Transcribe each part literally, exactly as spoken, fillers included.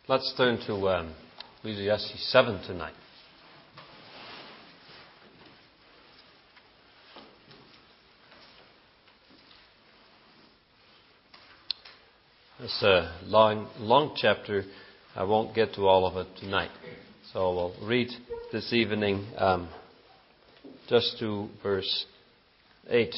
Let's turn to um, Ecclesiastes seven tonight. It's a long, long chapter. I won't get to all of it tonight. So we'll read this evening um, just to verse eight.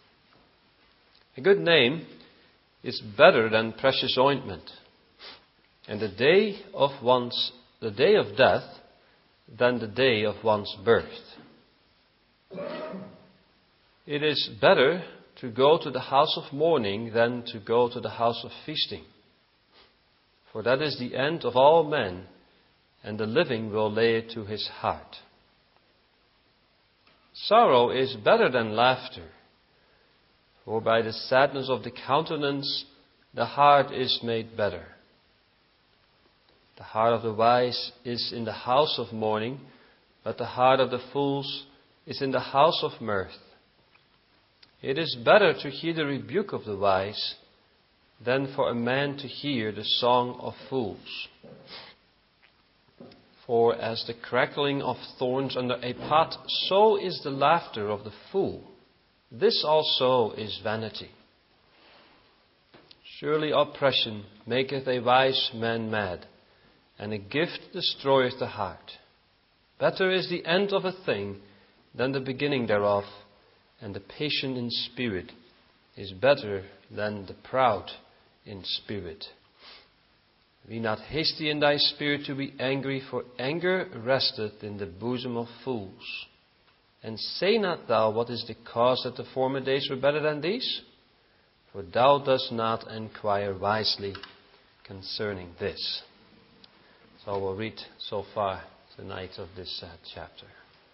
A good name is better than precious ointment, and the day of one's the day of death than the day of one's birth. It is better to go to the house of mourning than to go to the house of feasting. For that is the end of all men, and the living will lay it to his heart. Sorrow is better than laughter, for by the sadness of the countenance the heart is made better. The heart of the wise is in the house of mourning, but the heart of the fools is in the house of mirth. It is better to hear the rebuke of the wise than for a man to hear the song of fools. For as the crackling of thorns under a pot, so is the laughter of the fool. This also is vanity. Surely oppression maketh a wise man mad, and a gift destroyeth the heart. Better is the end of a thing than the beginning thereof, and the patient in spirit is better than the proud in spirit. Be not hasty in thy spirit to be angry, for anger resteth in the bosom of fools. And say not thou, what is the cause that the former days were better than these? For thou dost not enquire wisely concerning this. So we'll read so far tonight of this uh, chapter.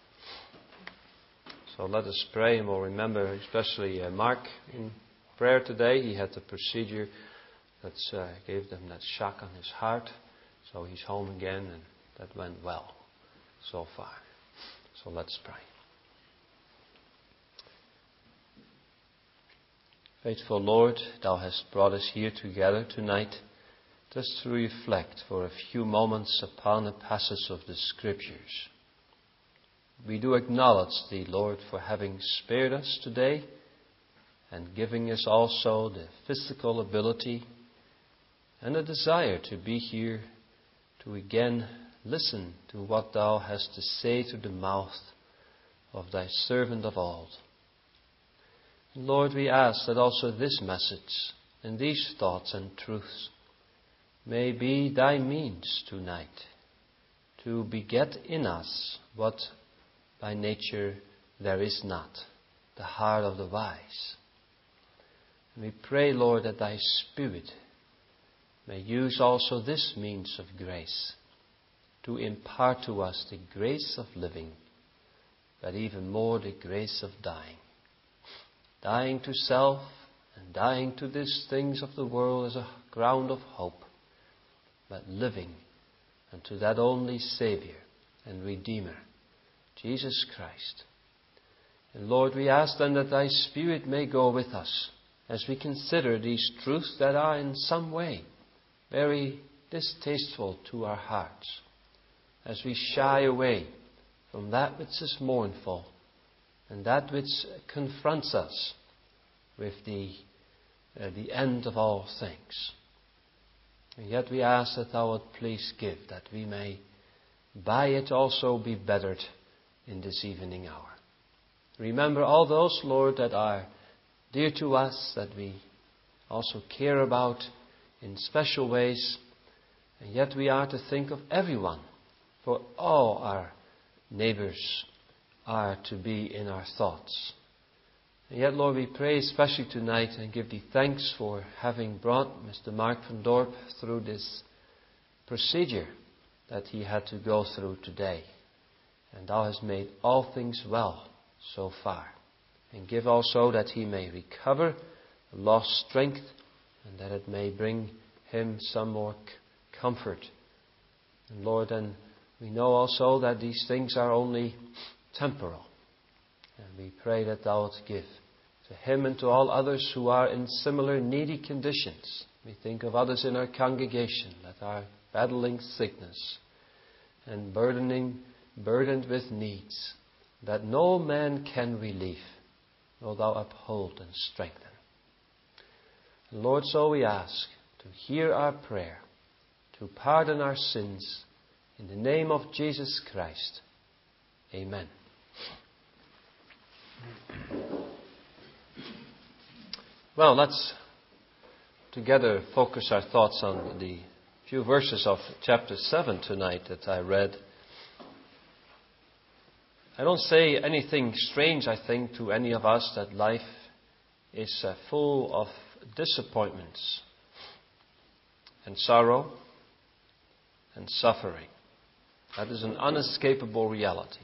So let us pray, and we'll remember especially uh, Mark in prayer today. He had the procedure that uh, gave them that shock on his heart. So he's home again, and that went well so far. So let's pray. Faithful Lord, Thou hast brought us here together tonight just to reflect for a few moments upon a passage of the Scriptures. We do acknowledge Thee, Lord, for having spared us today and giving us also the physical ability and a desire to be here to again listen to what Thou hast to say through the mouth of Thy servant of old. And Lord, we ask that also this message and these thoughts and truths may be Thy means tonight to beget in us what by nature there is not, the heart of the wise. And we pray, Lord, that Thy Spirit may use also this means of grace to impart to us the grace of living, but even more the grace of dying. Dying to self and dying to these things of the world as a ground of hope, but living unto that only Saviour and Redeemer, Jesus Christ. And Lord, we ask then that Thy Spirit may go with us as we consider these truths that are in some way very distasteful to our hearts, as we shy away from that which is mournful and that which confronts us with the, uh, the end of all things. And yet we ask that Thou wilt please give, that we may by it also be bettered in this evening hour. Remember all those, Lord, that are dear to us, that we also care about in special ways. And yet we are to think of everyone, for all our neighbours are to be in our thoughts. And yet, Lord, we pray especially tonight and give Thee thanks for having brought Mister Mark van Dorp through this procedure that he had to go through today. And Thou hast made all things well so far. And give also that he may recover lost strength, and that it may bring him some more c- comfort. And Lord, and we know also that these things are only temporal. And we pray that Thou wilt give to him and to all others who are in similar needy conditions. We think of others in our congregation that are battling sickness and burdening, burdened with needs that no man can relieve, though thou uphold and strengthen. Lord, so we ask to hear our prayer, to pardon our sins, in the name of Jesus Christ. Amen. Well, let's together focus our thoughts on the few verses of chapter seven tonight that I read. I don't say anything strange, I think, to any of us that life is uh, full of disappointments and sorrow and suffering. That is an unescapable reality.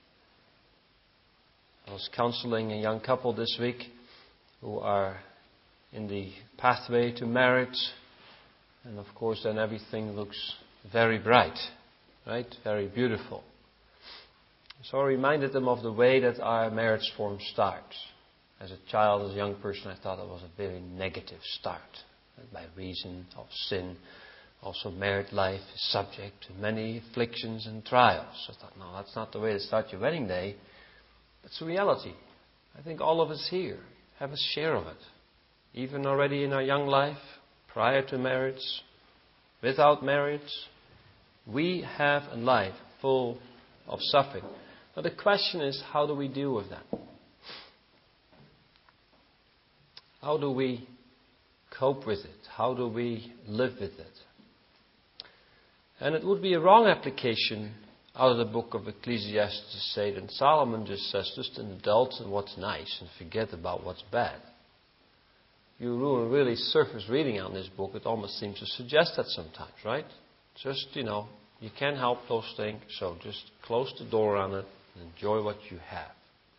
I was counseling a young couple this week who are in the pathway to marriage, and of course then everything looks very bright, right? Very beautiful. So I reminded them of the way that our marriage form starts. As a child, as a young person, I thought it was a very negative start. By reason of sin, also married life is subject to many afflictions and trials. So I thought, no, that's not the way to start your wedding day. It's a reality. I think all of us here have a share of it. Even already in our young life, prior to marriage, without marriage, we have a life full of suffering. Now the question is, how do we deal with that? How do we cope with it? How do we live with it? And it would be a wrong application out of the book of Ecclesiastes to say that Solomon just says, just indulge in what's nice and forget about what's bad. You do a really surface reading on this book, it almost seems to suggest that sometimes, right? Just, you know, you can't help those things, so just close the door on it and enjoy what you have.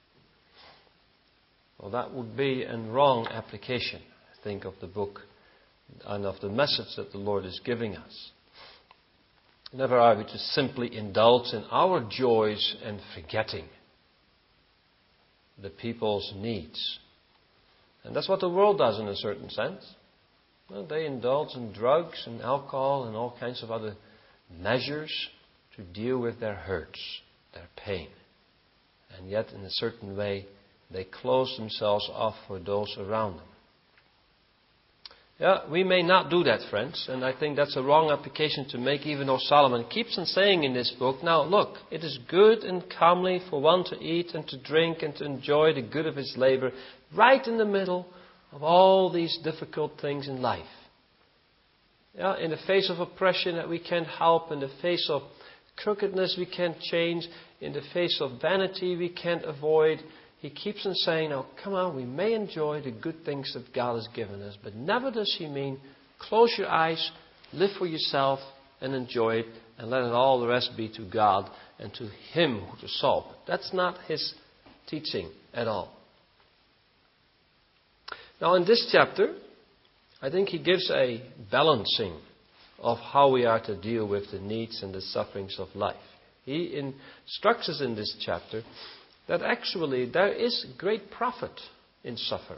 Well, that would be a wrong application, I think, of the book and of the message that the Lord is giving us. Never are we to simply indulge in our joys and forgetting the people's needs. And that's what the world does in a certain sense. Well, they indulge in drugs and alcohol and all kinds of other measures to deal with their hurts, their pain. And yet, in a certain way, they close themselves off for those around them. Yeah, we may not do that, friends, and I think that's a wrong application to make, even though Solomon keeps on saying in this book, now look, it is good and comely for one to eat and to drink and to enjoy the good of his labor, right in the middle of all these difficult things in life. Yeah, in the face of oppression that we can't help, in the face of crookedness we can't change, in the face of vanity we can't avoid, he keeps on saying, now come on, we may enjoy the good things that God has given us, but never does he mean close your eyes, live for yourself and enjoy it, and let it all the rest be to God and to him who to solve it. That's not his teaching at all. Now in this chapter, I think he gives a balancing of how we are to deal with the needs and the sufferings of life. He instructs us in this chapter that actually there is great profit in suffering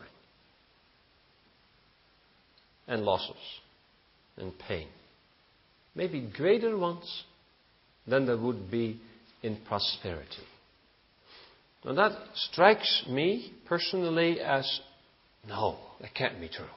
and losses and pain. Maybe greater ones than there would be in prosperity. Now that strikes me personally as, no, that can't be true.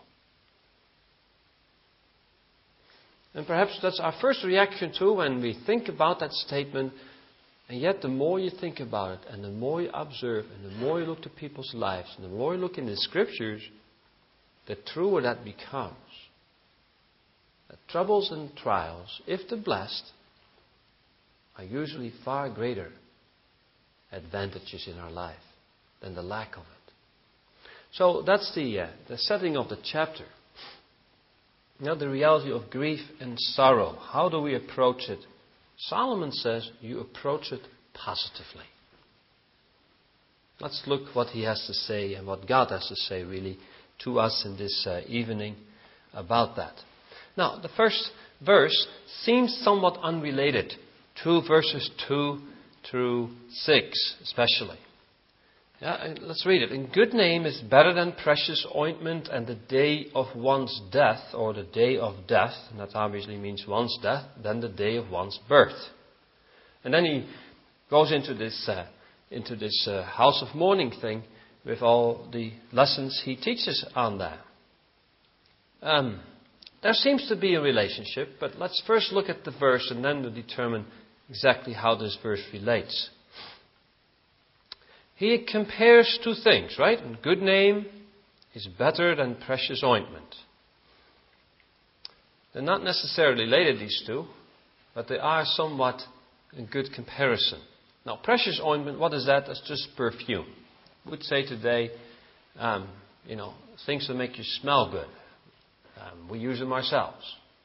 And perhaps that's our first reaction too when we think about that statement. And yet the more you think about it, and the more you observe, and the more you look to people's lives, and the more you look in the Scriptures, the truer that becomes. That troubles and trials, if they're blessed, are usually far greater advantages in our life than the lack of it. So that's the, uh, the setting of the chapter. Now the reality of grief and sorrow. How do we approach it? Solomon says you approach it positively. Let's look what he has to say and what God has to say really to us in this uh, evening about that. Now, the first verse seems somewhat unrelated to verses two through six especially. Yeah, let's read it. "And good name is better than precious ointment, and the day of one's death," or the day of death, and that obviously means one's death, "than the day of one's birth." And then he goes into this uh, into this uh, house of mourning thing with all the lessons he teaches on that. Um, there seems to be a relationship, but let's first look at the verse and then we'll determine exactly how this verse relates. He compares two things, right? And good name is better than precious ointment. They're not necessarily related, these two, but they are somewhat a good comparison. Now, precious ointment, what is that? That's just perfume. We would say today, um, you know, things that make you smell good. Um, we use them ourselves.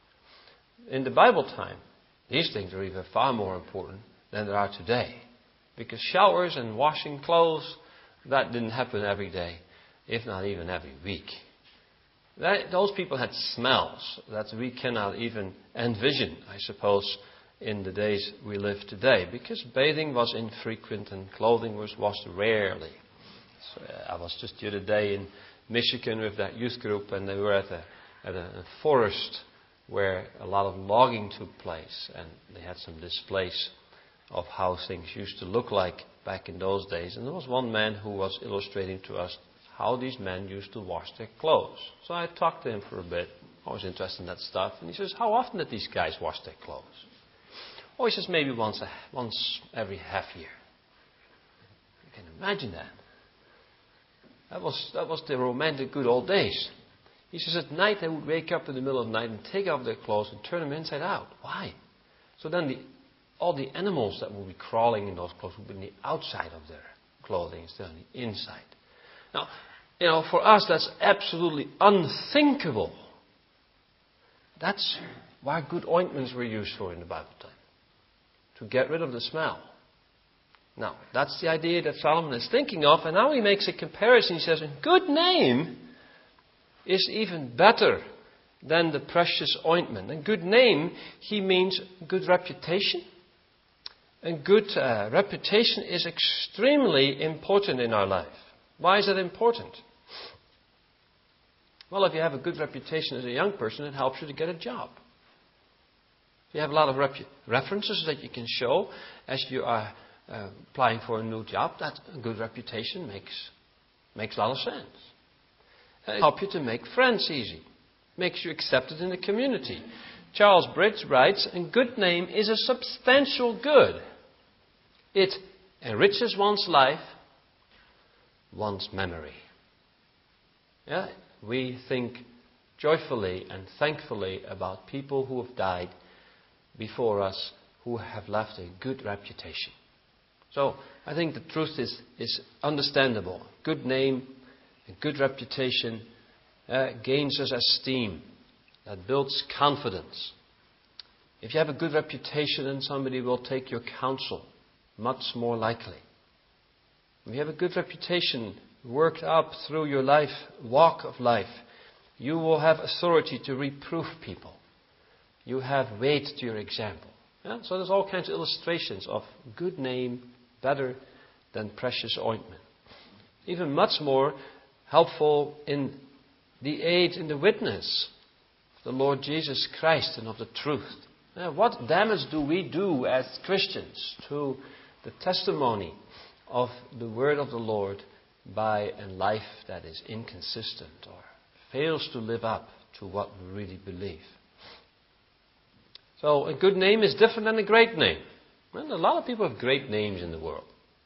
In the Bible time, these things are even far more important than they are today. Because showers and washing clothes, that didn't happen every day, if not even every week. That, those people had smells that we cannot even envision, I suppose, in the days we live today. Because bathing was infrequent and clothing was washed rarely. So, uh, I was just the other day in Michigan with that youth group, and they were at a, at a, a forest where a lot of logging took place. And they had some displays of how things used to look like back in those days. And there was one man who was illustrating to us how these men used to wash their clothes. So I talked to him for a bit. I was interested in that stuff. And he says, "How often did these guys wash their clothes?" Oh, he says, "Maybe once, a, once every half year." You can imagine that. That was, that was the romantic good old days. He says at night they would wake up in the middle of the night and take off their clothes and turn them inside out. Why? So then the, all the animals that would be crawling in those clothes would be on the outside of their clothing instead of the inside. Now, you know, for us that's absolutely unthinkable. That's why good ointments were used for in the Bible time. To get rid of the smell. Now, that's the idea that Solomon is thinking of, and now he makes a comparison. He says, a good name is even better than the precious ointment. And good name, he means good reputation. And good uh, reputation is extremely important in our life. Why is it important? Well, if you have a good reputation as a young person, it helps you to get a job. If you have a lot of rep- references that you can show as you are uh, applying for a new job, that a good reputation makes, makes a lot of sense. It helps you to make friends easy. Makes you accepted in the community. Charles Bridge writes, a good name is a substantial good. It enriches one's life, one's memory. Yeah? We think joyfully and thankfully about people who have died before us, who have left a good reputation. So, I think the truth is, is understandable. Good name, a good reputation uh, gains us esteem. That builds confidence. If you have a good reputation, then somebody will take your counsel, much more likely. If you have a good reputation worked up through your life, walk of life, you will have authority to reproof people. You have weight to your example. Yeah? So there's all kinds of illustrations of good name better than precious ointment. Even much more helpful in the aid in the witness of the Lord Jesus Christ and of the truth. Yeah, what damage do we do as Christians to the testimony of the word of the Lord by a life that is inconsistent or fails to live up to what we really believe? So a good name is different than a great name. Well, a lot of people have great names in the world.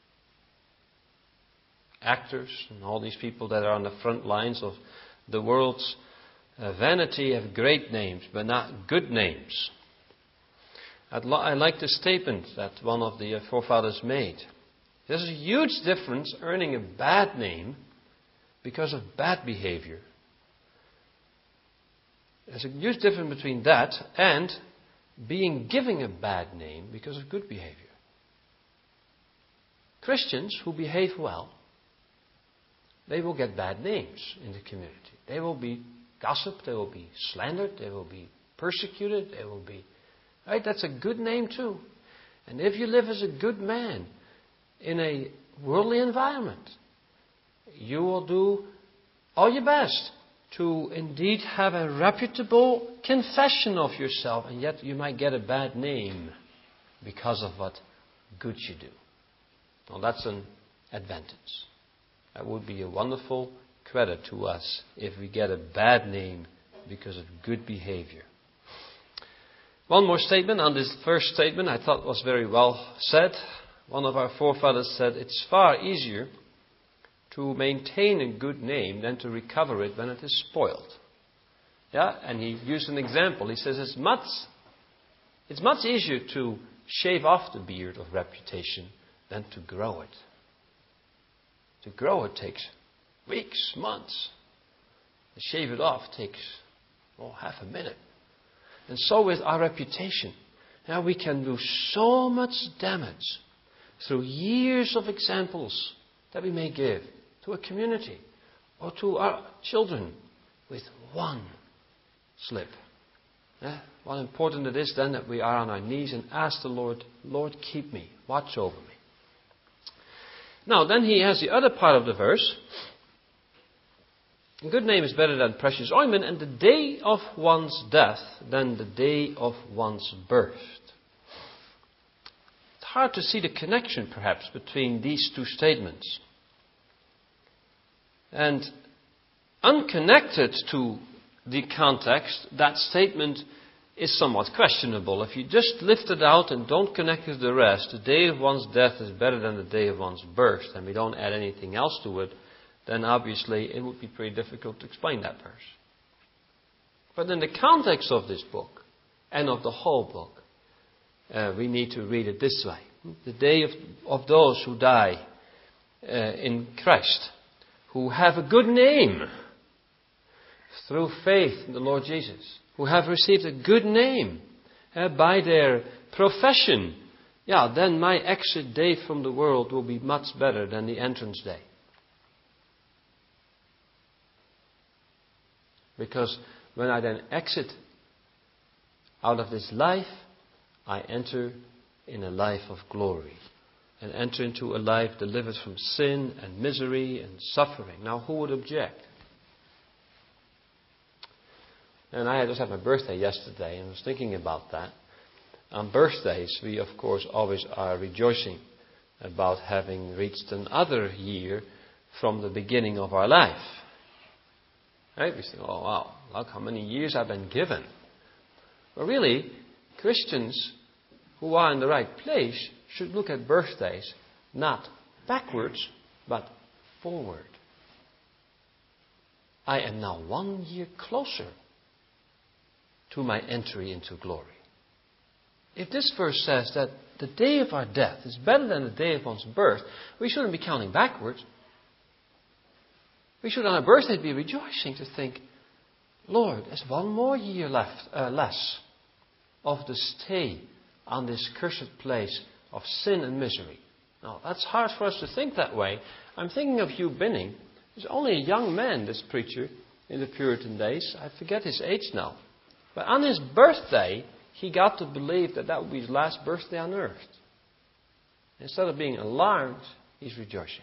Actors and all these people that are on the front lines of the world's uh, vanity have great names, but not good names. I'd lo- I like the statement that one of the uh, forefathers made. There's a huge difference earning a bad name because of bad behavior. There's a huge difference between that and being given a bad name because of good behavior. Christians who behave well, they will get bad names in the community. They will be gossiped, they will be slandered, they will be persecuted, they will be... Right? That's a good name too. And if you live as a good man in a worldly environment, you will do all your best to indeed have a reputable confession of yourself, and yet you might get a bad name because of what good you do. Well, that's an advantage. That would be a wonderful credit to us if we get a bad name because of good behavior. One more statement on this first statement I thought was very well said. One of our forefathers said, it's far easier to maintain a good name than to recover it when it is spoiled. Yeah, and he used an example. He says it's much, it's much easier to shave off the beard of reputation than to grow it. To grow it takes weeks, months. To shave it off takes, oh, half a minute. And so with our reputation. Now we can do so much damage through years of examples that we may give to a community or to our children with one slip. Yeah? What important it is then that we are on our knees and ask the Lord, Lord, keep me, watch over me. Now then he has the other part of the verse. A good name is better than precious ointment, and the day of one's death than the day of one's birth. It's hard to see the connection, perhaps, between these two statements. And unconnected to the context, that statement is somewhat questionable. If you just lift it out and don't connect it to the rest, the day of one's death is better than the day of one's birth, and we don't add anything else to it, then obviously it would be pretty difficult to explain that verse. But in the context of this book, and of the whole book, uh, we need to read it this way. The day of, of those who die uh, in Christ, who have a good name through faith in the Lord Jesus, who have received a good name uh, by their profession, yeah, then my exit day from the world will be much better than the entrance day. Because when I then exit out of this life, I enter in a life of glory. And enter into a life delivered from sin and misery and suffering. Now, who would object? And I just had my birthday yesterday and was thinking about that. On birthdays, we of course always are rejoicing about having reached another year from the beginning of our life. Right? We think, oh wow, look how many years I've been given. But really, Christians who are in the right place should look at birthdays not backwards, but forward. I am now one year closer to my entry into glory. If this verse says that the day of our death is better than the day of one's birth, we shouldn't be counting backwards. We should on our birthday be rejoicing to think, Lord, there's one more year left, uh, less of the stay on this cursed place of sin and misery. Now, that's hard for us to think that way. I'm thinking of Hugh Binning. He's only a young man, this preacher, in the Puritan days. I forget his age now. But on his birthday, he got to believe that that would be his last birthday on earth. Instead of being alarmed, he's rejoicing.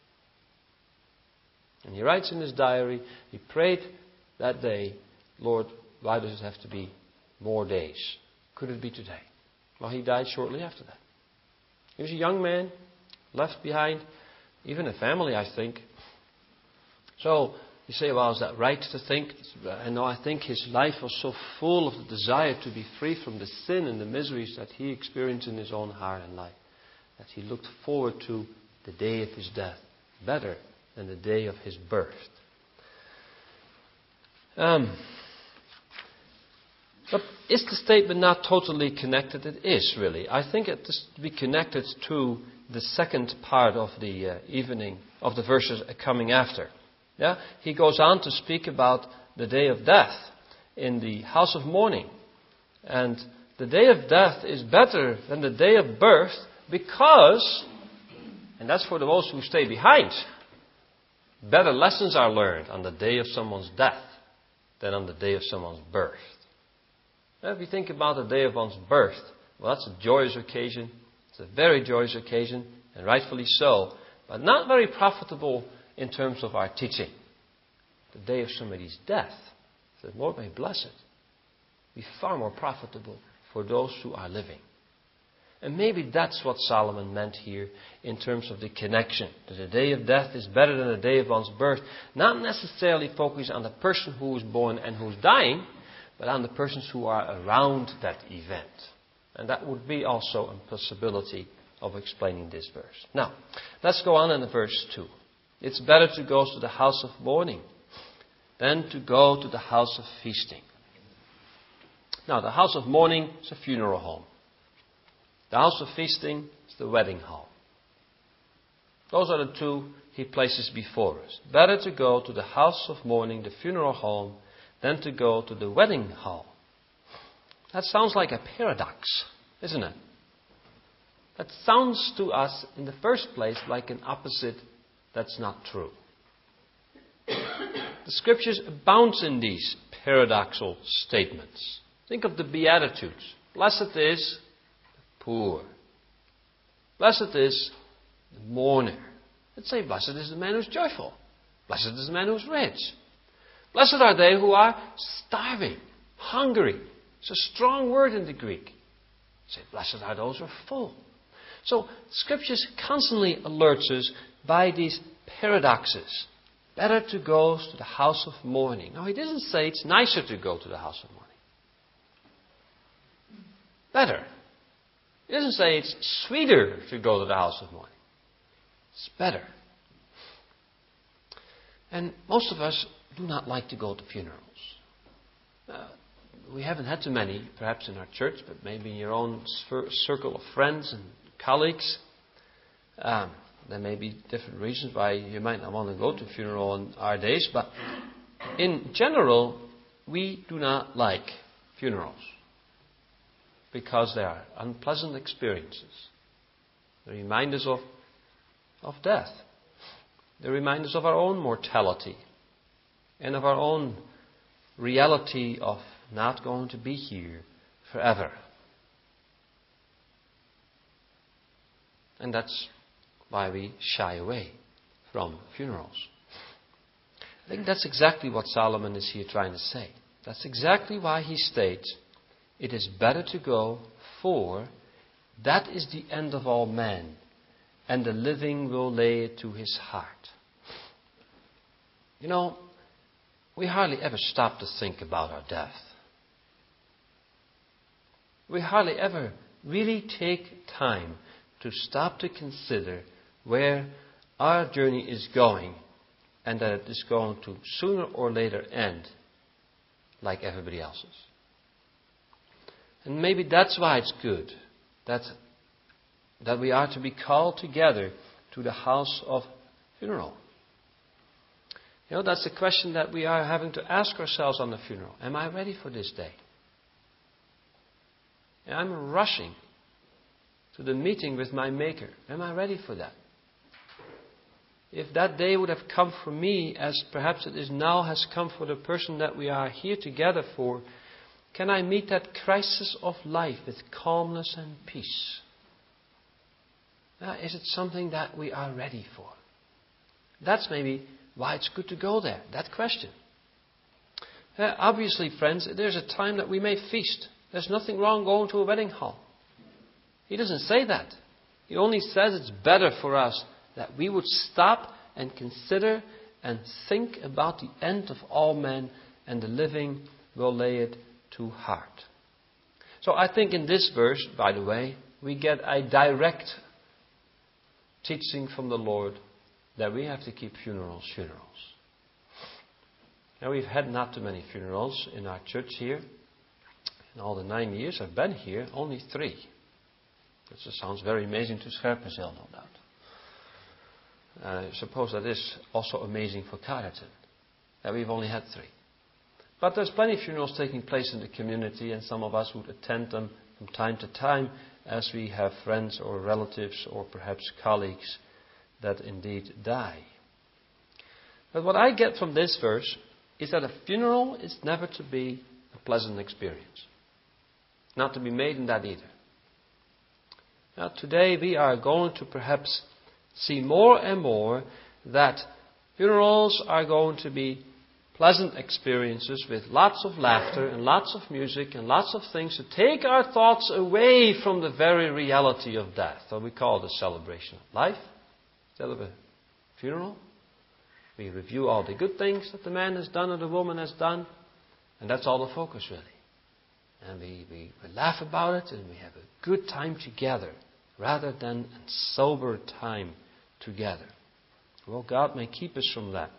And he writes in his diary, he prayed that day, Lord, why does it have to be more days? Could it be today? Well, he died shortly after that. He was a young man, left behind even a family, I think. So you say, well, is that right to think? I know, I think his life was so full of the desire to be free from the sin and the miseries that he experienced in his own heart and life, that he looked forward to the day of his death better than the day of his birth. Um, but is the statement not totally connected? It is, really. I think it is to be connected to the second part of the uh, evening, of the verses coming after. Yeah? He goes on to speak about the day of death in the house of mourning. And the day of death is better than the day of birth because, and that's for those who stay behind, better lessons are learned on the day of someone's death than on the day of someone's birth. Now, if you think about the day of one's birth, well, that's a joyous occasion. It's a very joyous occasion, and rightfully so, but not very profitable in terms of our teaching. The day of somebody's death, the Lord may bless it, be far more profitable for those who are living. And maybe that's what Solomon meant here in terms of the connection. That the day of death is better than the day of one's birth. Not necessarily focused on the person who is born and who's dying, but on the persons who are around that event. And that would be also a possibility of explaining this verse. Now, let's go on in verse two. It's better to go to the house of mourning than to go to the house of feasting. Now, the house of mourning is a funeral home. The house of feasting is the wedding hall. Those are the two he places before us. Better to go to the house of mourning, the funeral home, than to go to the wedding hall. That sounds like a paradox, isn't it? That sounds to us, in the first place, like an opposite that's not true. The Scriptures abound in these paradoxical statements. Think of the Beatitudes. Blessed is the poor. Blessed is the mourner. Let's say, blessed is the man who's joyful. Blessed is the man who's rich. Blessed are they who are starving, hungry. It's a strong word in the Greek. Say, blessed are those who are full. So, Scriptures constantly alerts us by these paradoxes. Better to go to the house of mourning. Now, he doesn't say it's nicer to go to the house of mourning. Better. He doesn't say it's sweeter to go to the house of mourning. It's better. And most of us do not like to go to funerals. Uh, we haven't had too many, perhaps in our church, but maybe in your own circle of friends and colleagues. Um, there may be different reasons why you might not want to go to a funeral in our days, but in general, we do not like funerals because they are unpleasant experiences. They remind us of, of death. They remind us of our own mortality and of our own reality of not going to be here forever. And that's why we shy away from funerals. I think that's exactly what Solomon is here trying to say. That's exactly why he states, it is better to go, for that is the end of all men, and the living will lay it to his heart. You know, we hardly ever stop to think about our death. We hardly ever really take time to stop to consider where our journey is going and that it is going to sooner or later end like everybody else's. And maybe that's why it's good that, that we are to be called together to the house of funeral. You know, that's the question that we are having to ask ourselves on the funeral. Am I ready for this day? And I'm rushing to the meeting with my Maker. Am I ready for that? If that day would have come for me as perhaps it is now has come for the person that we are here together for, can I meet that crisis of life with calmness and peace? Now, is it something that we are ready for? That's maybe why it's good to go there, that question. Uh, obviously, friends, there's a time that we may feast. There's nothing wrong going to a wedding hall. He doesn't say that. He only says it's better for us that we would stop and consider and think about the end of all men, and the living will lay it to heart. So I think in this verse, by the way, we get a direct teaching from the Lord that we have to keep funerals funerals. Now, we've had not too many funerals in our church here. In all the nine years I've been here, only three. That just sounds very amazing to Scherpenzeel, no doubt. I suppose that is also amazing for Carleton, that we've only had three. But there's plenty of funerals taking place in the community, and some of us would attend them from time to time as we have friends or relatives or perhaps colleagues that indeed die. But what I get from this verse is that a funeral is never to be a pleasant experience. Not to be made in that either. Now, today we are going to perhaps see more and more that Funerals are going to be pleasant experiences with lots of laughter and lots of music and lots of things to take our thoughts away from the very reality of death. So we call it a celebration of life instead of a funeral. We review all the good things that the man has done or the woman has done, and that's all the focus really. And we, we, we laugh about it and we have a good time together rather than a sober time together. Well, God may keep us from that.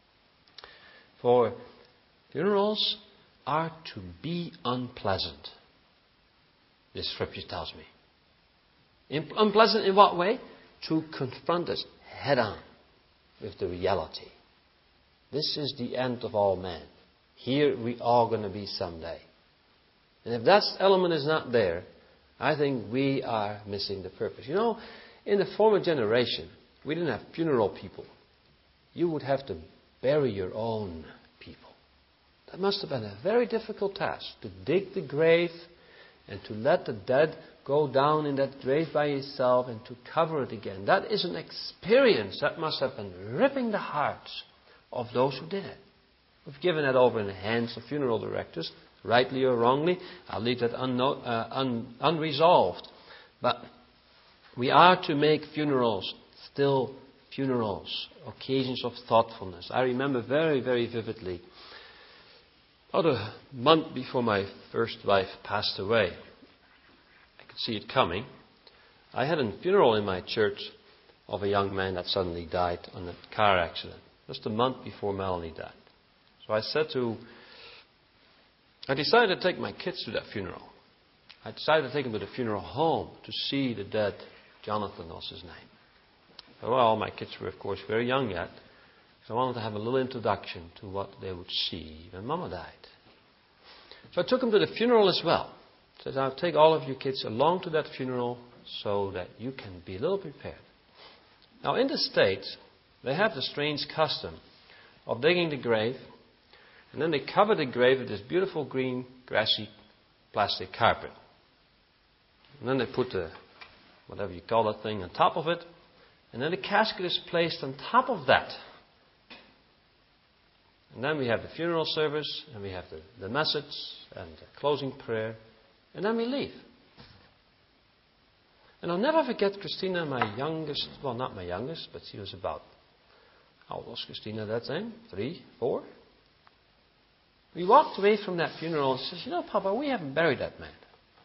For funerals are to be unpleasant, this scripture tells me. In, unpleasant in what way? To confront us head on with the reality. This is the end of all men. Here we are going to be someday. And if that element is not there, I think we are missing the purpose. You know, in the former generation, we didn't have funeral people. You would have to bury your own people. That must have been a very difficult task, to dig the grave and to let the dead go down in that grave by itself and to cover it again. That is an experience that must have been ripping the hearts of those who did it. We've given that over in the hands of funeral directors, rightly or wrongly. I'll leave that unno- uh, un- unresolved. But we are to make funerals still funerals, occasions of thoughtfulness. I remember very, very vividly, about a month before my first wife passed away, I could see it coming. I had a funeral in my church of a young man that suddenly died in a car accident, just a month before Melanie died. So I said to, I decided to take my kids to that funeral. I decided to take them to the funeral home to see the dead. Jonathan was his name. Well, my kids were, of course, very young yet. So I wanted to have a little introduction to what they would see when Mama died. So I took them to the funeral as well. I said, I'll take all of you kids along to that funeral so that you can be a little prepared. Now, in the States, they have the strange custom of digging the grave, and then they cover the grave with this beautiful green, grassy plastic carpet. And then they put the, whatever you call that thing, on top of it. And then the casket is placed on top of that. And then we have the funeral service, and we have the, the message, and the closing prayer, and then we leave. And I'll never forget Christina, my youngest, well, not my youngest, but she was about, how old was Christina that time? Three, four? We walked away from that funeral and said, you know, Papa, we haven't buried that man.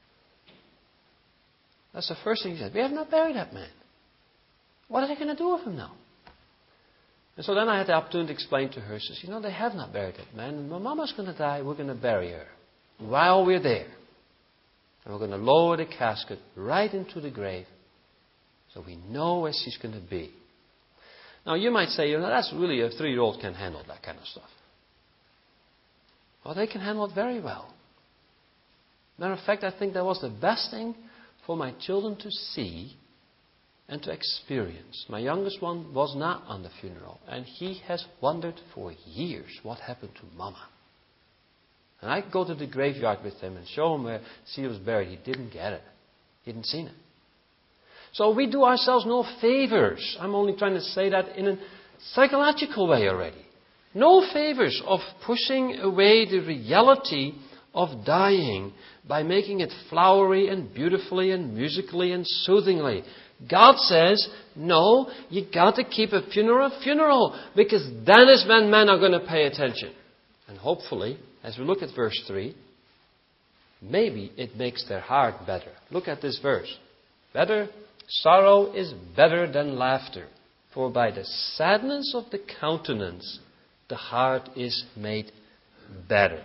That's the first thing he said. We have not buried that man. What are they going to do with him now? And so then I had the opportunity to explain to her. She says, you know, they have not buried that man. And when Mama's going to die, we're going to bury her while we're there. And we're going to lower the casket right into the grave so we know where she's going to be. Now, you might say, you know, that's really, a three-year-old can handle that kind of stuff. Well, they can handle it very well. Matter of fact, I think that was the best thing for my children to see and to experience. My youngest one was not on the funeral, and he has wondered for years what happened to Mama. And I could go to the graveyard with him and show him where she was buried. He didn't get it. He hadn't seen it. So we do ourselves no favors. I'm only trying to say that in a psychological way already. No favors of pushing away the reality of dying by making it flowery and beautifully and musically and soothingly. God says, no, you got to keep a funeral a funeral, because then is when men are going to pay attention. And hopefully, as we look at verse three, maybe it makes their heart better. Look at this verse. Better, sorrow is better than laughter, for by the sadness of the countenance, the heart is made better.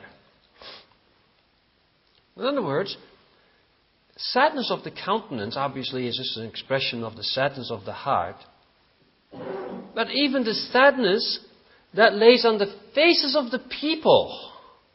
In other words, sadness of the countenance obviously is just an expression of the sadness of the heart. But even the sadness that lays on the faces of the people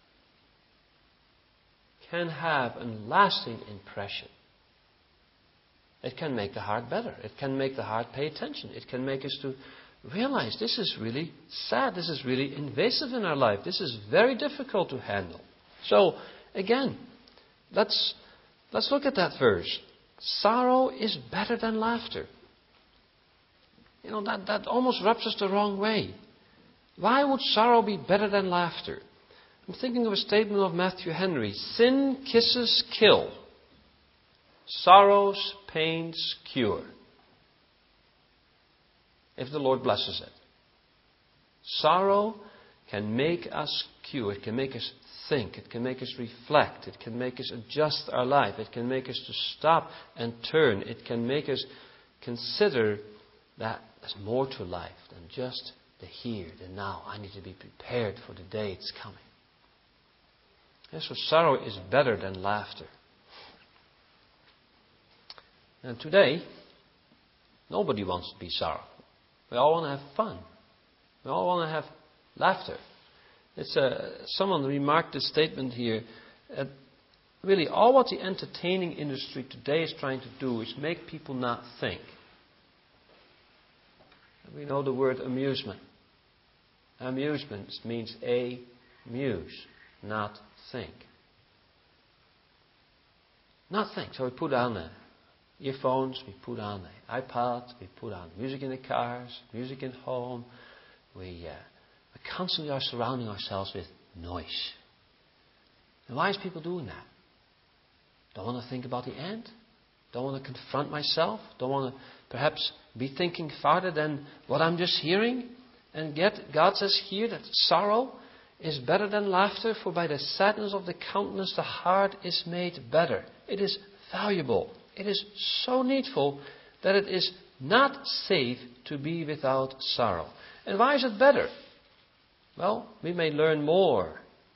can have a lasting impression. It can make the heart better. It can make the heart pay attention. It can make us to realize this is really sad. This is really invasive in our life. This is very difficult to handle. So, again, let's let's look at that verse. Sorrow is better than laughter. You know, that, that almost rubs us the wrong way. Why would sorrow be better than laughter? I'm thinking of a statement of Matthew Henry. Sin kisses kill. Sorrows, pains cure. If the Lord blesses it. Sorrow can make us cure. It can make us think. It can make us reflect. It can make us adjust our life. It can make us to stop and turn. It can make us consider that there's more to life than just the here, the now. I need to be prepared for the day it's coming. And so sorrow is better than laughter. And today, nobody wants to be sorrowful. We all want to have fun. We all want to have laughter. It's a, someone remarked this statement here. Uh, really, all what the entertaining industry today is trying to do is make people not think. We know the word amusement. Amusement means a muse, not think. Not think. So we put on the earphones, we put on the iPads, we put on music in the cars, music in home. We, uh, we constantly are surrounding ourselves with noise. And why is people doing that? Don't want to think about the end? Don't want to confront myself? Don't want to perhaps be thinking farther than what I'm just hearing? And yet God says here that sorrow is better than laughter, for by the sadness of the countenance the heart is made better. It is valuable. It is so needful that it is not safe to be without sorrow. And why is it better? Well, we may learn more.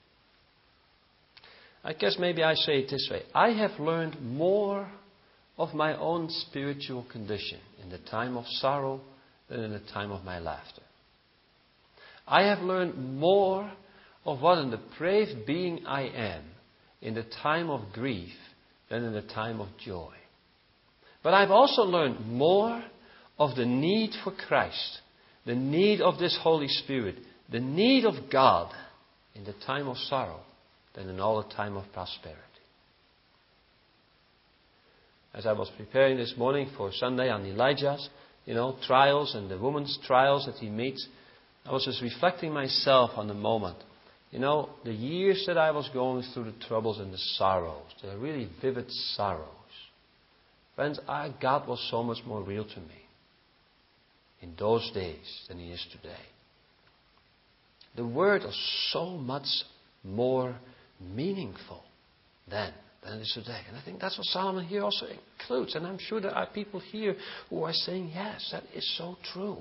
I guess maybe I say it this way. I have learned more of my own spiritual condition in the time of sorrow than in the time of my laughter. I have learned more of what a depraved being I am in the time of grief than in the time of joy. But I've also learned more of the need for Christ, the need of this Holy Spirit, the need of God in the time of sorrow than in all the time of prosperity. As I was preparing this morning for Sunday on Elijah's, you know, trials and the woman's trials that he meets, I was just reflecting myself on the moment. You know, the years that I was going through the troubles and the sorrows, the really vivid sorrows. Friends, I, God was so much more real to me in those days than He is today. The Word was so much more meaningful then than it is today. And I think that's what Solomon here also includes. And I'm sure there are people here who are saying, yes, that is so true.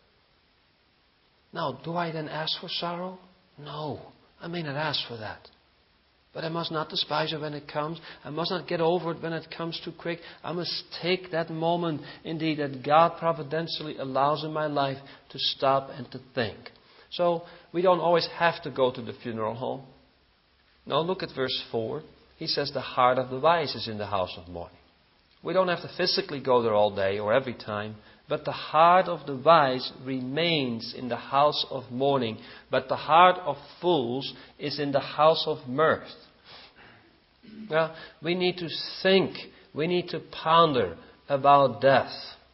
Now, do I then ask for sorrow? No, I may not ask for that. But I must not despise it when it comes. I must not get over it when it comes too quick. I must take that moment, indeed, that God providentially allows in my life to stop and to think. So, we don't always have to go to the funeral home. No, look at verse four. He says, the heart of the wise is in the house of mourning. We don't have to physically go there all day or every time. But the heart of the wise remains in the house of mourning. But the heart of fools is in the house of mirth. Now, we need to think. We need to ponder about death.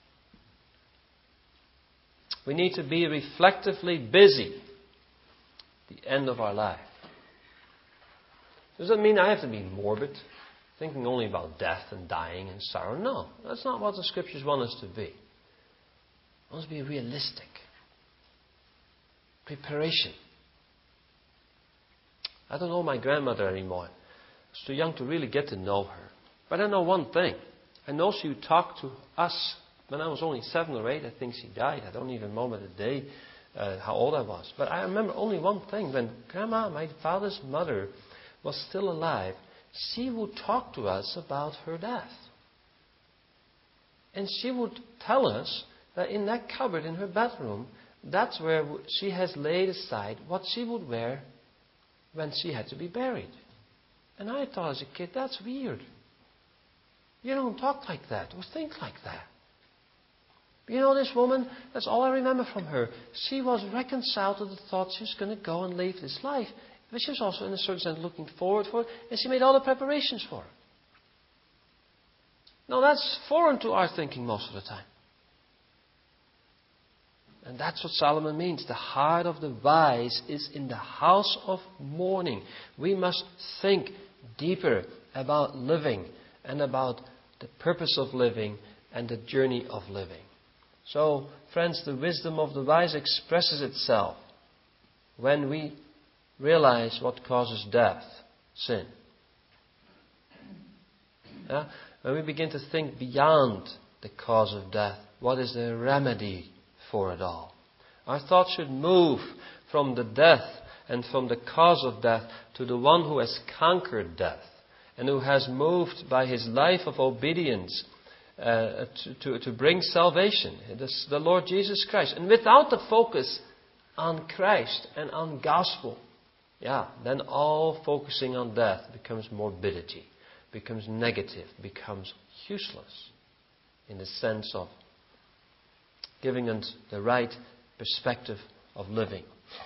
We need to be reflectively busy at the end of our life. Does that mean I have to be morbid? Thinking only about death and dying and sorrow? No, that's not what the Scriptures want us to be. I want to be realistic. Preparation. I don't know my grandmother anymore. I was too young to really get to know her. But I know one thing. I know she would talk to us when I was only seven or eight. I think she died. I don't even remember the day, uh, how old I was. But I remember only one thing. When Grandma, my father's mother, was still alive, she would talk to us about her death. And she would tell us that in that cupboard in her bedroom, that's where she has laid aside what she would wear when she had to be buried. And I thought as a kid, that's weird. You don't talk like that or think like that. You know, this woman, that's all I remember from her. She was reconciled to the thought she was going to go and leave this life. But she was also, in a certain sense, looking forward for it. And she made all the preparations for it. Now, that's foreign to our thinking most of the time. And that's what Solomon means. The heart of the wise is in the house of mourning. We must think deeper about living and about the purpose of living and the journey of living. So, friends, the wisdom of the wise expresses itself when we realize what causes death, sin. Yeah? When we begin to think beyond the cause of death, what is the remedy for it all? Our thoughts should move from the death and from the cause of death to the one who has conquered death and who has moved by his life of obedience uh, to, to, to bring salvation. It is the Lord Jesus Christ. And without the focus on Christ and on gospel, yeah, then all focusing on death becomes morbidity, becomes negative, becomes useless in the sense of giving us the right perspective of living.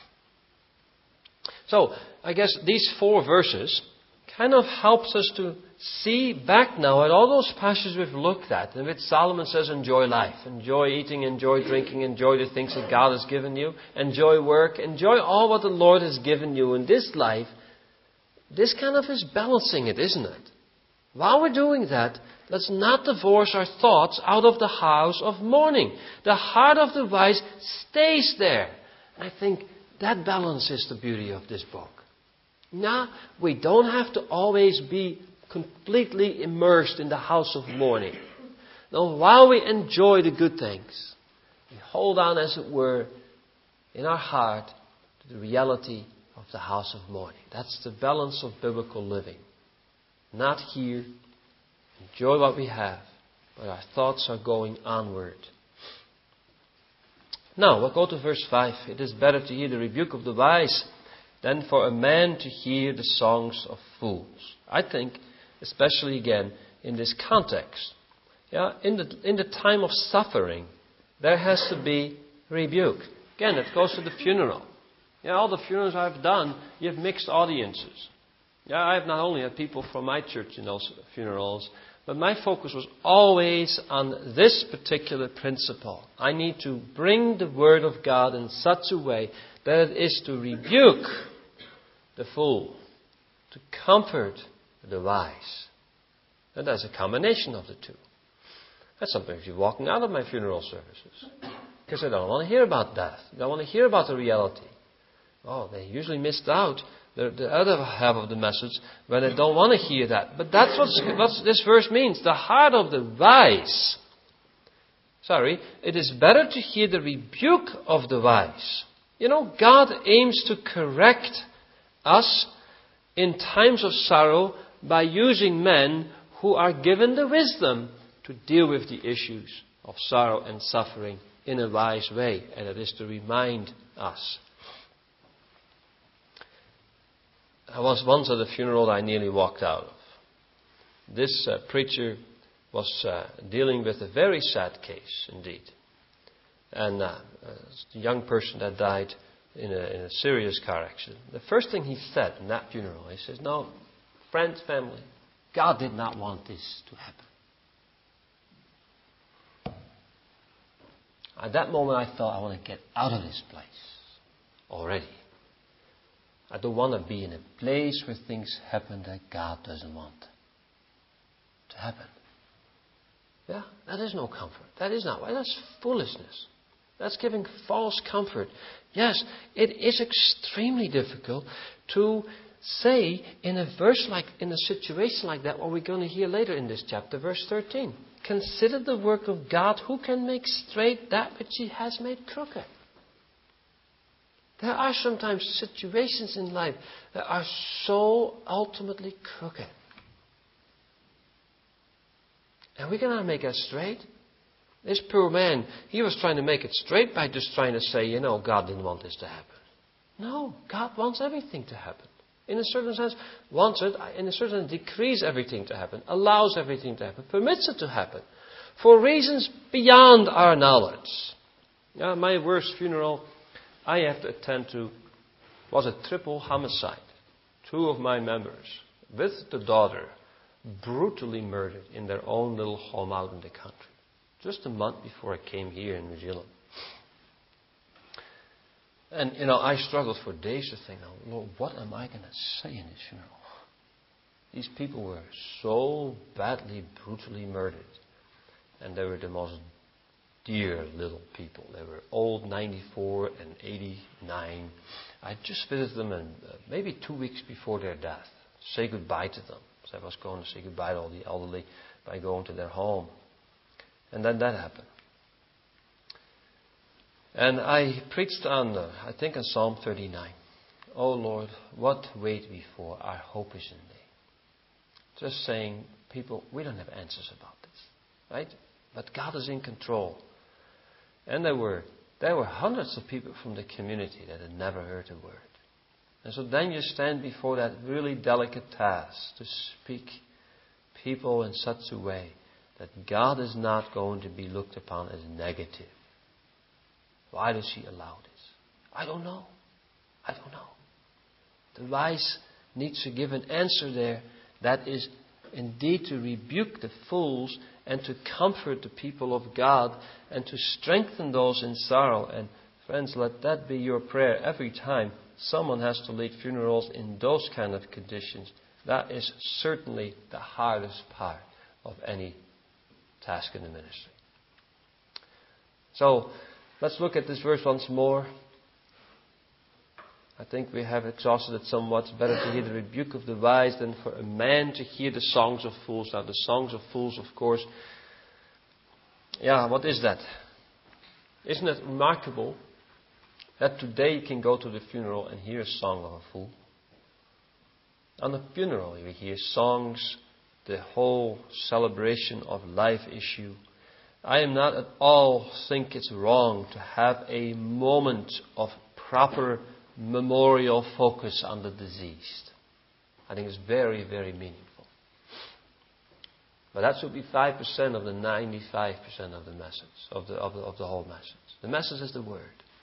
So, I guess these four verses kind of helps us to see back now at all those passages we've looked at, in which Solomon says, enjoy life, enjoy eating, enjoy drinking, enjoy the things that God has given you, enjoy work, enjoy all what the Lord has given you in this life. This kind of is balancing it, isn't it? While we're doing that, let's not divorce our thoughts out of the house of mourning. The heart of the wise stays there. I think that balance is the beauty of this book. Now, we don't have to always be completely immersed in the house of mourning. Now, while we enjoy the good things, we hold on, as it were, in our heart to the reality of the house of mourning. That's the balance of biblical living. Not here, enjoy what we have, but our thoughts are going onward. Now, we'll go to verse five. It is better to hear the rebuke of the wise than for a man to hear the songs of fools. I think, especially again, in this context. Yeah, in the, in the time of suffering, there has to be rebuke. Again, it goes to the funeral. Yeah, all the funerals I've done, you have mixed audiences. Yeah, I have not only had people from my church in those funerals, but my focus was always on this particular principle. I need to bring the Word of God in such a way that it is to rebuke the fool, to comfort the wise. And there's a combination of the two. And sometimes you're walking out of my funeral services because they don't want to hear about death. They don't want to hear about the reality. Oh, they usually missed out the, the other half of the message when they don't want to hear that. But that's what this verse means. The heart of the wise. Sorry, it is better to hear the rebuke of the wise. You know, God aims to correct us in times of sorrow by using men who are given the wisdom to deal with the issues of sorrow and suffering in a wise way. And it is to remind us. I was once at a funeral I nearly walked out of. This uh, preacher was uh, dealing with a very sad case indeed. And uh, a young person that died in a, in a serious car accident. The first thing he said in that funeral, he says, no, friends, family, God did not want this to happen. At that moment I thought, I want to get out of this place already. I don't want to be in a place where things happen that God doesn't want to happen. Yeah, that is no comfort. That is not. That's foolishness. That's giving false comfort. Yes, it is extremely difficult to say in a verse like, in a situation like that, what we're going to hear later in this chapter, verse thirteen. Consider the work of God, who can make straight that which He has made crooked. There are sometimes situations in life that are so ultimately crooked. And we cannot make it straight. This poor man, he was trying to make it straight by just trying to say, you know, God didn't want this to happen. No, God wants everything to happen. In a certain sense, wants it, in a certain sense, decrees everything to happen, allows everything to happen, permits it to happen, for reasons beyond our knowledge. Yeah, my worst funeral I have to attend to was a triple homicide. Two of my members, with the daughter, brutally murdered in their own little home out in the country. Just a month before I came here in New Zealand. And, you know, I struggled for days to think, oh, Lord, what am I going to say in this funeral? These people were so badly, brutally murdered. And they were the most dear little people. They were old, ninety-four and eighty-nine. I just visited them and uh, maybe two weeks before their death. Say goodbye to them. So I was going to say goodbye to all the elderly by going to their home. And then that happened. And I preached on, uh, I think on Psalm thirty-nine. Oh Lord, what wait we for? Our hope is in Thee. Just saying, people, we don't have answers about this. Right? But God is in control. And there were there were hundreds of people from the community that had never heard a word. And so then you stand before that really delicate task to speak people in such a way that God is not going to be looked upon as negative. Why does He allow this? I don't know. I don't know. The wise needs to give an answer there that is indeed to rebuke the fools and to comfort the people of God and to strengthen those in sorrow. And friends, let that be your prayer every time someone has to lead funerals in those kind of conditions. That is certainly the hardest part of any task in the ministry. So, let's look at this verse once more. I think we have exhausted it somewhat. It's better to hear the rebuke of the wise than for a man to hear the songs of fools. Now, the songs of fools, of course, yeah, what is that? Isn't it remarkable that today you can go to the funeral and hear a song of a fool? On the funeral, we hear songs, the whole celebration of life issue. I am not at all think it's wrong to have a moment of proper memorial focus on the deceased. I think it's very, very meaningful. But that should be five percent of the ninety-five percent of the message, of the, of the, of the whole message. The message is the Word.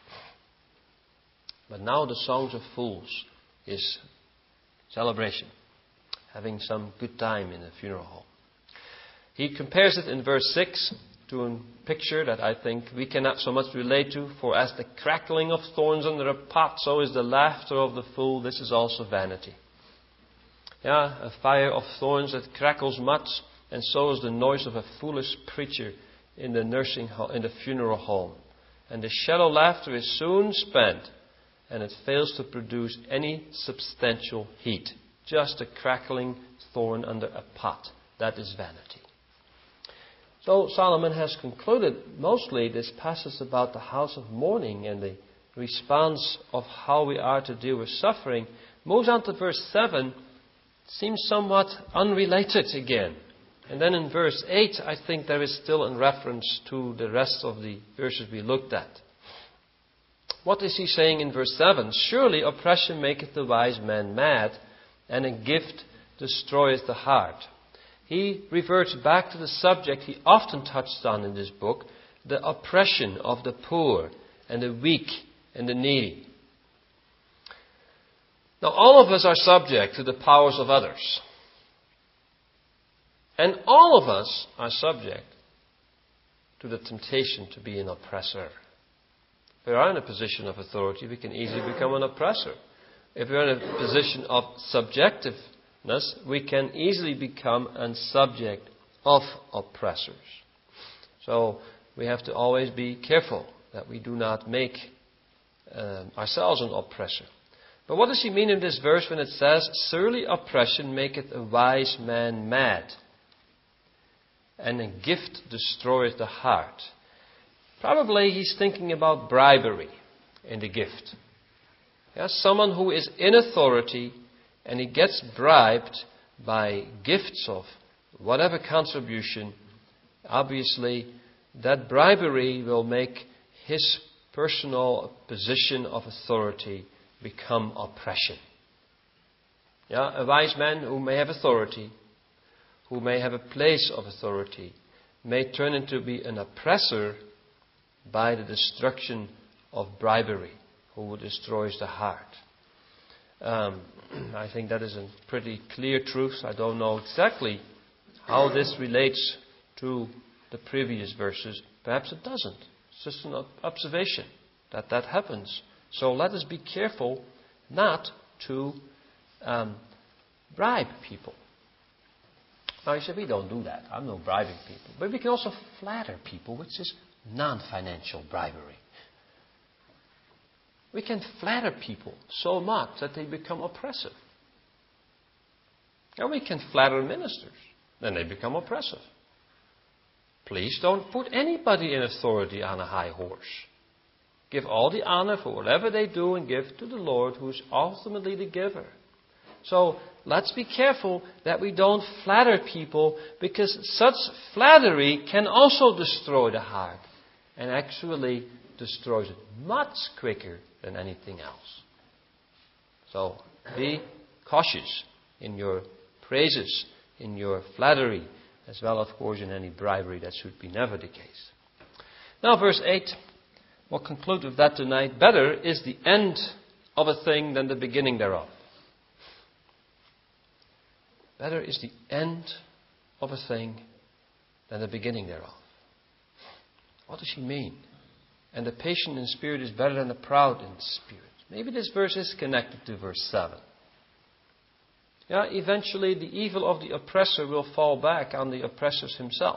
But now the songs of fools is celebration, having some good time in a funeral home. He compares it in verse six to a picture that I think we cannot so much relate to. For as the crackling of thorns under a pot, so is the laughter of the fool. This is also vanity. Yeah, a fire of thorns that crackles much, and so is the noise of a foolish preacher in the nursing ho- in the funeral home. And the shallow laughter is soon spent, and it fails to produce any substantial heat. Just a crackling thorn under a pot. That is vanity. So Solomon has concluded mostly this passage about the house of mourning and the response of how we are to deal with suffering. Moves on to verse seven. Seems somewhat unrelated again. And then in verse eight, I think there is still a reference to the rest of the verses we looked at. What is he saying in verse seven? Surely oppression maketh the wise man mad, and a gift destroyeth the heart. He reverts back to the subject he often touched on in this book, the oppression of the poor and the weak and the needy. Now, all of us are subject to the powers of others. And all of us are subject to the temptation to be an oppressor. If we are in a position of authority, we can easily become an oppressor. If we are in a position of subjectiveness, we can easily become a subject of oppressors. So we have to always be careful that we do not make um, ourselves an oppressor. But what does he mean in this verse when it says, surely oppression maketh a wise man mad, and a gift destroyeth the heart? Probably he's thinking about bribery in the gift. Yeah, someone who is in authority and he gets bribed by gifts of whatever contribution, obviously that bribery will make his personal position of authority become oppression. Yeah, a wise man who may have authority, who may have a place of authority, may turn into be an oppressor by the destruction of bribery, who destroys the heart. Um, I think that is a pretty clear truth. I don't know exactly how this relates to the previous verses. Perhaps it doesn't. It's just an observation that that happens So let us be careful not to um, bribe people. Now you say, we don't do that. I'm not bribing people. But we can also flatter people, which is non-financial bribery. We can flatter people so much that they become oppressive. And we can flatter ministers, then they become oppressive. Please don't put anybody in authority on a high horse. Give all the honor for whatever they do and give to the Lord, who is ultimately the giver. So let's be careful that we don't flatter people, because such flattery can also destroy the heart, and actually destroys it much quicker than anything else. So be cautious in your praises, in your flattery, as well, of course, in any bribery. That should be never the case. Now, verse eight. We'll conclude with that tonight. Better is the end of a thing than the beginning thereof. Better is the end of a thing than the beginning thereof. What does he mean? And the patient in spirit is better than the proud in spirit. Maybe this verse is connected to verse seven. Yeah, eventually the evil of the oppressor will fall back on the oppressor himself.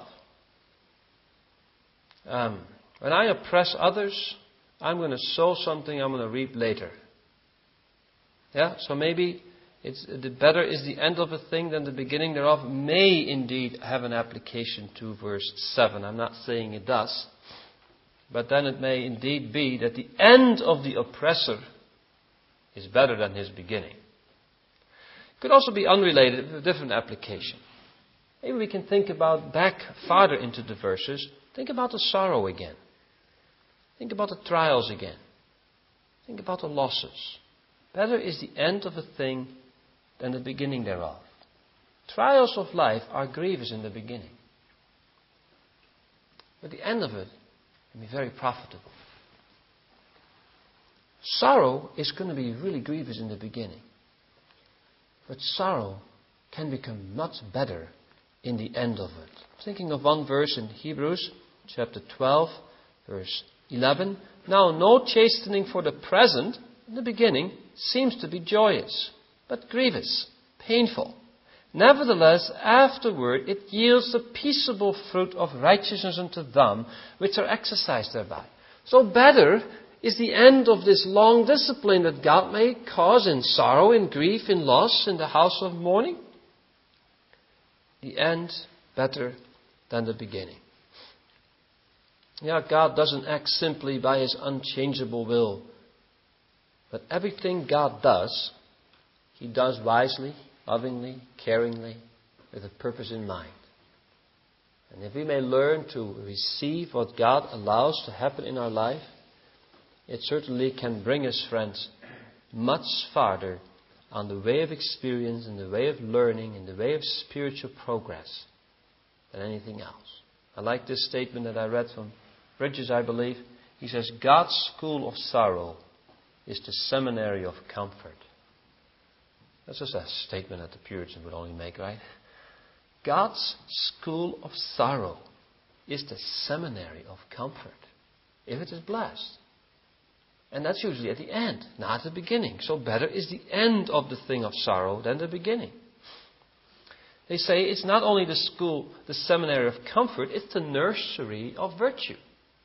Um, when I oppress others, I'm going to sow something I'm going to reap later. Yeah, so maybe it's the better is the end of a thing than the beginning thereof may indeed have an application to verse seven. I'm not saying it does. But then it may indeed be that the end of the oppressor is better than his beginning. It could also be unrelated, with a different application. Maybe we can think about back farther into the verses. Think about the sorrow again. Think about the trials again. Think about the losses. Better is the end of a thing than the beginning thereof. Trials of life are grievous in the beginning. But the end of it can be very profitable. Sorrow is going to be really grievous in the beginning. But sorrow can become much better in the end of it. Thinking of one verse in Hebrews chapter twelve, verse eleven. Now no chastening for the present, in the beginning, seems to be joyous, but grievous, painful. Nevertheless, afterward it yields the peaceable fruit of righteousness unto them which are exercised thereby. So better is the end of this long discipline that God may cause in sorrow, in grief, in loss, in the house of mourning. The end better than the beginning. Yeah, God doesn't act simply by His unchangeable will. But everything God does, He does wisely, lovingly, caringly, with a purpose in mind. And if we may learn to receive what God allows to happen in our life, it certainly can bring us, friends, much farther on the way of experience, in the way of learning, in the way of spiritual progress than anything else. I like this statement that I read from Bridges, I believe. He says, God's school of sorrow is the seminary of comfort. That's just a statement that the Puritans would only make, right? God's school of sorrow is the seminary of comfort, if it is blessed. And that's usually at the end, not at the beginning. So better is the end of the thing of sorrow than the beginning. They say it's not only the school, the seminary of comfort, it's the nursery of virtue.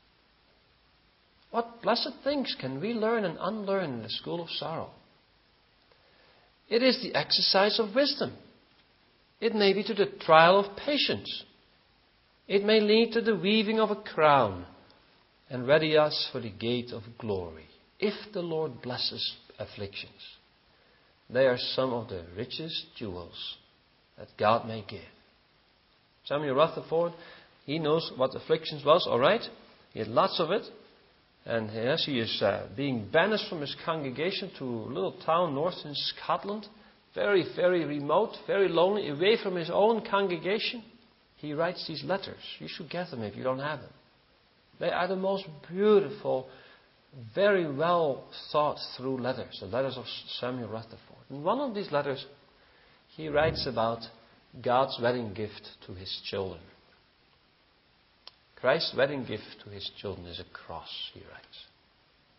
What blessed things can we learn and unlearn in the school of sorrow? It is the exercise of wisdom. It may be to the trial of patience. It may lead to the weaving of a crown and ready us for the gate of glory. If the Lord blesses afflictions, they are some of the richest jewels that God may give. Samuel Rutherford, he knows what afflictions was, all right? He had lots of it. And yes, he is uh, being banished from his congregation to a little town north in Scotland. Very, very remote, very lonely, away from his own congregation. He writes these letters. You should get them if you don't have them. They are the most beautiful, very well thought through letters. The letters of Samuel Rutherford. In one of these letters, he writes about God's wedding gift to his children. Christ's wedding gift to his children is a cross, he writes.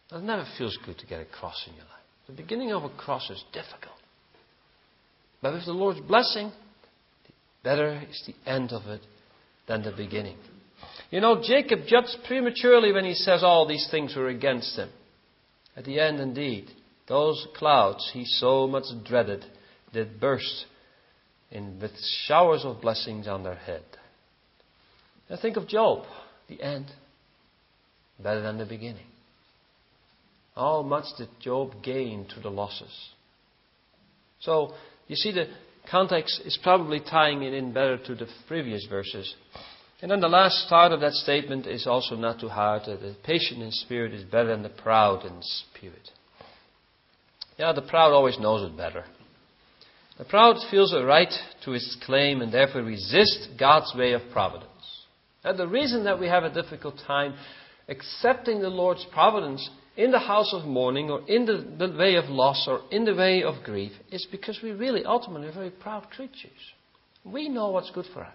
It never feels good to get a cross in your life. The beginning of a cross is difficult. But with the Lord's blessing, better is the end of it than the beginning. You know, Jacob judged prematurely when he says all these things were against him. At the end, indeed, those clouds he so much dreaded did burst in with showers of blessings on their head. Now think of Job. The end, better than the beginning. How much did Job gain through the losses? So, you see, the context is probably tying it in better to the previous verses. And then the last part of that statement is also not too hard. The patient in spirit is better than the proud in spirit. Yeah, the proud always knows it better. The proud feels a right to his claim and therefore resists God's way of providence. And the reason that we have a difficult time accepting the Lord's providence in the house of mourning or in the, the way of loss or in the way of grief is because we really ultimately are very proud creatures. We know what's good for us.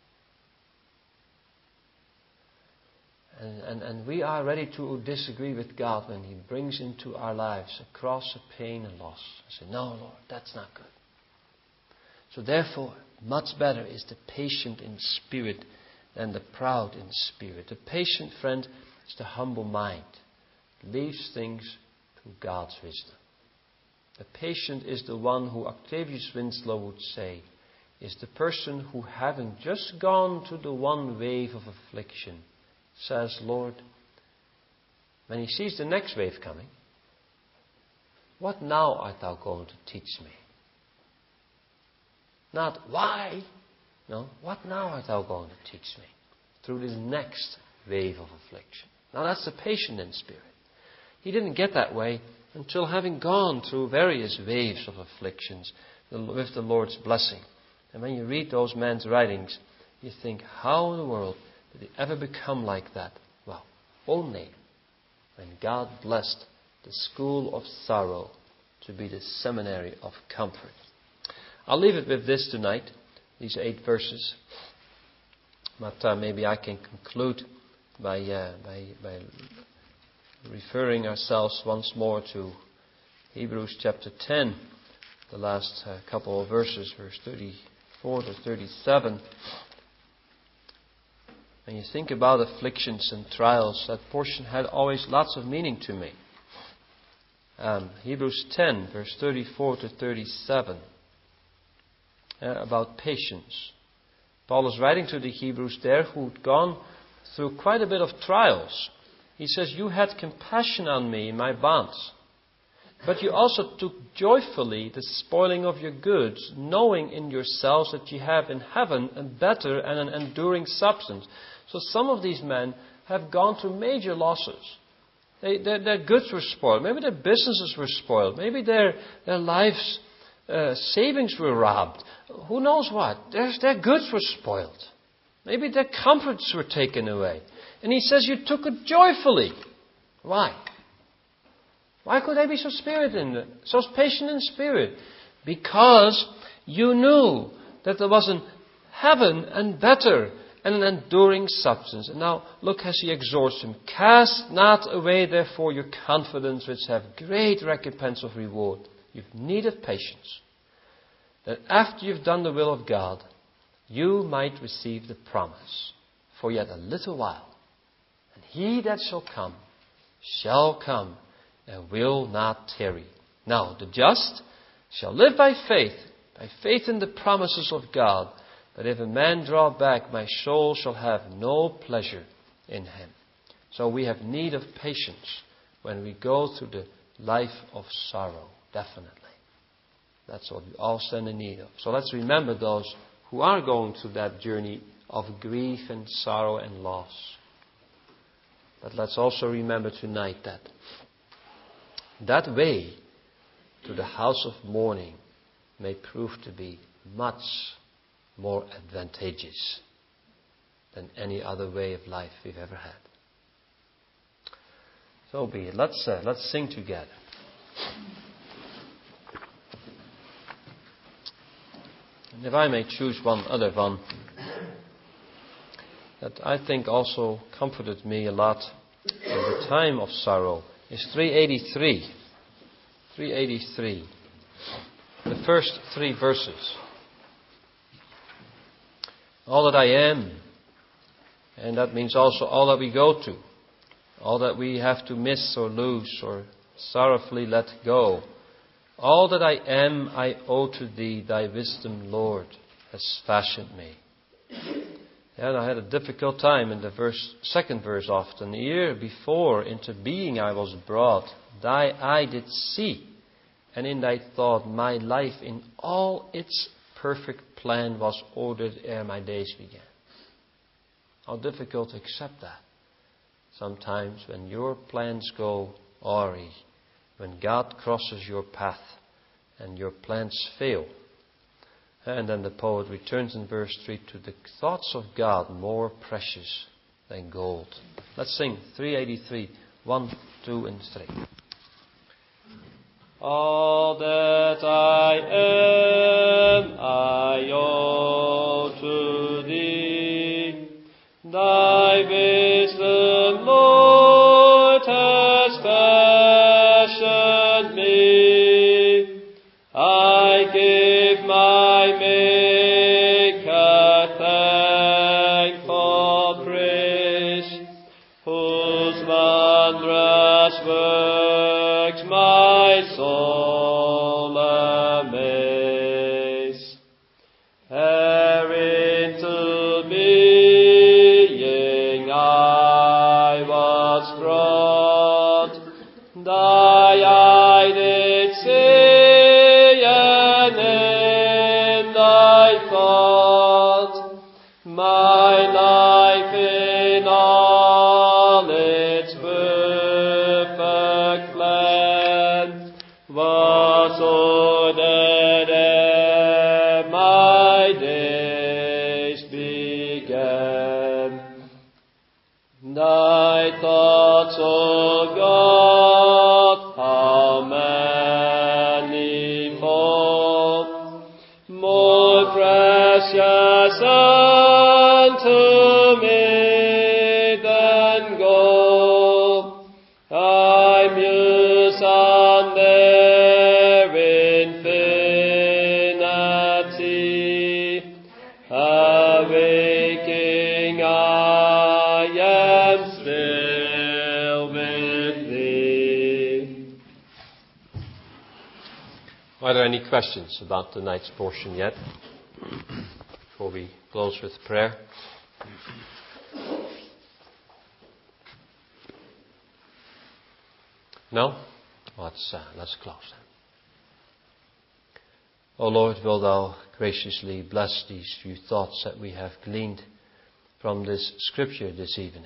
And, and, and we are ready to disagree with God when He brings into our lives a cross of pain and loss. I say, no, Lord, that's not good. So therefore, much better is the patient in spirit than the proud in spirit. The patient, friend, is the humble mind. Leaves things to God's wisdom. The patient is the one who Octavius Winslow would say is the person who, having just gone through the one wave of affliction, says, Lord, when he sees the next wave coming, what now art thou going to teach me? Not why. No, what now art thou going to teach me? Through this next wave of affliction. Now that's the patient in spirit. He didn't get that way until having gone through various waves of afflictions with the Lord's blessing. And when you read those men's writings, you think, how in the world did they ever become like that? Well, only when God blessed the school of sorrow to be the seminary of comfort. I'll leave it with this tonight, these eight verses. But uh, maybe I can conclude by, uh, by, by referring ourselves once more to Hebrews chapter ten, the last uh, couple of verses, verse thirty-four to thirty-seven. When you think about afflictions and trials, that portion had always lots of meaning to me. Um, Hebrews ten, verse thirty-four to thirty-seven, uh, about patience. Paul is writing to the Hebrews there who'd gone through quite a bit of trials. He says, you had compassion on me in my bonds, but you also took joyfully the spoiling of your goods, knowing in yourselves that you have in heaven a better and an enduring substance. So some of these men have gone through major losses. They, their, their goods were spoiled. Maybe their businesses were spoiled. Maybe their, their lives' uh, savings were robbed. Who knows what? Their, their goods were spoiled. Maybe their comforts were taken away. And he says you took it joyfully. Why? Why could I be so spirit in so patient in spirit? Because you knew that there was in heaven and better and an enduring substance. And now look as he exhorts him. Cast not away therefore your confidence, which have great recompense of reward. You've needed patience, that after you've done the will of God, you might receive the promise. For yet a little while, and he that shall come, shall come, and will not tarry. Now, the just shall live by faith, by faith in the promises of God. But if a man draw back, my soul shall have no pleasure in him. So we have need of patience when we go through the life of sorrow, definitely. That's what we all stand in need of. So let's remember those who are going through that journey of grief and sorrow and loss. But let's also remember tonight that that way to the house of mourning may prove to be much more advantageous than any other way of life we've ever had. So be it. Let's uh, let's sing together. And if I may choose one other one that I think also comforted me a lot in the time of sorrow, is three eighty-three. three eighty-three. The first three verses. All that I am, and that means also all that we go to, all that we have to miss or lose or sorrowfully let go. All that I am, I owe to Thee. Thy wisdom, Lord, has fashioned me. And I had a difficult time in the verse, second verse often. A year before, into being I was brought. Thy eye did see, and in Thy thought my life in all its perfect plan was ordered ere my days began. How difficult to accept that. Sometimes when your plans go awry, when God crosses your path and your plans fail. And then the poet returns in verse three to the thoughts of God more precious than gold. Let's sing three eighty-three, one, two, and three. All that I am, I owe to Thee. Thy wisdom, Lord, has fashioned me. I give my Maker thankful praise, whose wondrous works my soul amaze. Ere into being I was brought, Thy eye did see, and in Thy thought my life in all its perfect plan was ordered ere my days began. Thy thoughts, O God, how manifold, more precious unto me than gold. I muse on their infinity, awaking I am still with Thee. Are there any questions about tonight's portion yet? Before we close with prayer. No? Let's, uh, let's close then. O Lord, will Thou graciously bless these few thoughts that we have gleaned from this scripture this evening.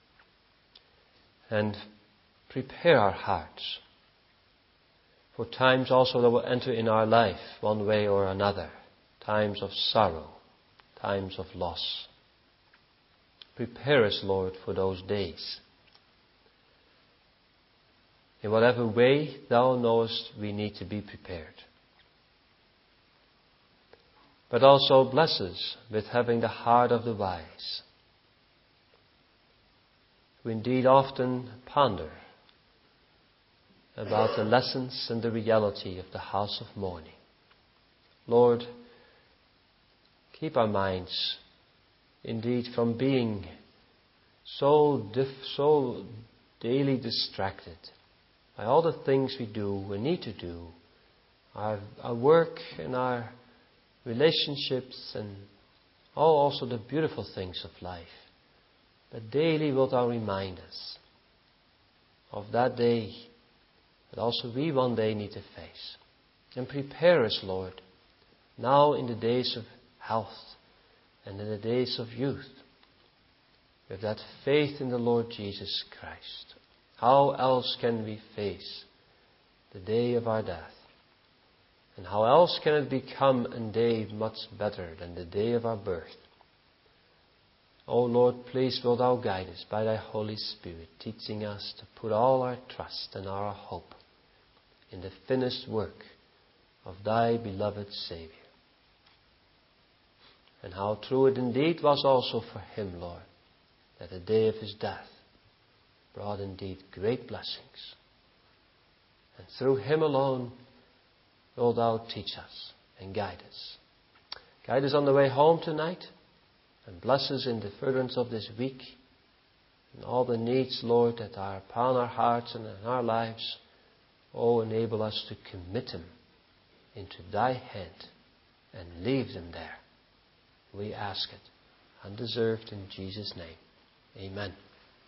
And prepare our hearts for times also that will enter in our life one way or another. Times of sorrow, times of loss. Prepare us, Lord, for those days. In whatever way Thou knowest we need to be prepared. But also bless us with having the heart of the wise, who indeed often ponder about the lessons and the reality of the house of mourning. Lord, keep our minds indeed from being so diff- so daily distracted by all the things we do and need to do, our, our work and our relationships and all also the beautiful things of life. But daily wilt Thou remind us of that day that also we one day need to face. And prepare us, Lord, now in the days of health and in the days of youth, with that faith in the Lord Jesus Christ. How else can we face the day of our death? And how else can it become a day much better than the day of our birth? O Lord, please will Thou guide us by Thy Holy Spirit, teaching us to put all our trust and our hope in the finished work of Thy beloved Saviour. And how true it indeed was also for Him, Lord, that the day of His death brought indeed great blessings And through Him alone, O Thou teach us and guide us. Guide us on the way home tonight, and bless us in the furtherance of this week, and all the needs, Lord, that are upon our hearts and in our lives. Oh, enable us to commit them into Thy hand and leave them there. We ask it, undeserved, in Jesus' name. Amen.